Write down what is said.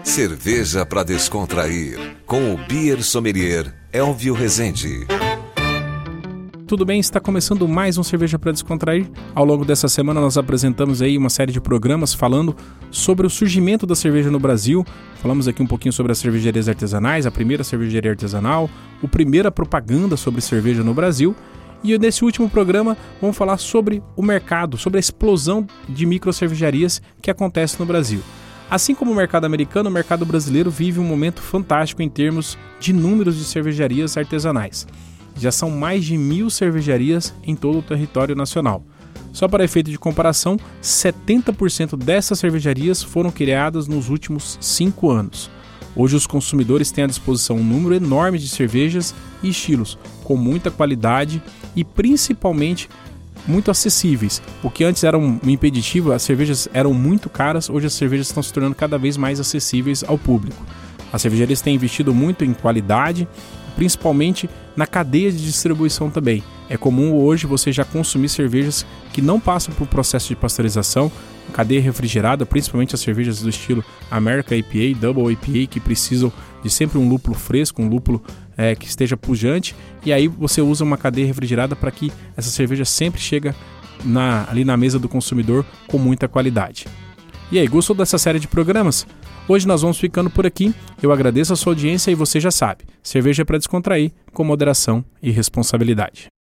Cerveja para descontrair, com o Beer Sommelier Elvio Rezende. Tudo bem? Está começando mais um Cerveja para Descontrair. Ao longo dessa semana nós apresentamos aí uma série de programas falando sobre o surgimento da cerveja no Brasil. Falamos aqui um pouquinho sobre as cervejarias artesanais, a primeira cervejaria artesanal, a primeira propaganda sobre cerveja no Brasil. E nesse último programa vamos falar sobre o mercado, sobre a explosão de microcervejarias que acontece no Brasil. Assim como o mercado americano, o mercado brasileiro vive um momento fantástico em termos de números de cervejarias artesanais. Já são mais de 1.000 cervejarias em todo o território nacional. Só para efeito de comparação, 70% dessas cervejarias foram criadas nos últimos 5 anos. Hoje os consumidores têm à disposição um número enorme de cervejas e estilos, com muita qualidade e principalmente muito acessíveis. O que antes era um impeditivo, as cervejas eram muito caras, hoje as cervejas estão se tornando cada vez mais acessíveis ao público. As cervejarias têm investido muito em qualidade, principalmente na cadeia de distribuição também. É comum hoje você já consumir cervejas que não passam por processo de pasteurização, cadeia refrigerada, principalmente as cervejas do estilo American IPA, Double IPA, que precisam de sempre um lúpulo fresco, um lúpulo que esteja pujante, e aí você usa uma cadeia refrigerada para que essa cerveja sempre chegue ali na mesa do consumidor com muita qualidade. E aí, gostou dessa série de programas? Hoje nós vamos ficando por aqui. Eu agradeço a sua audiência e você já sabe, cerveja é para descontrair, com moderação e responsabilidade.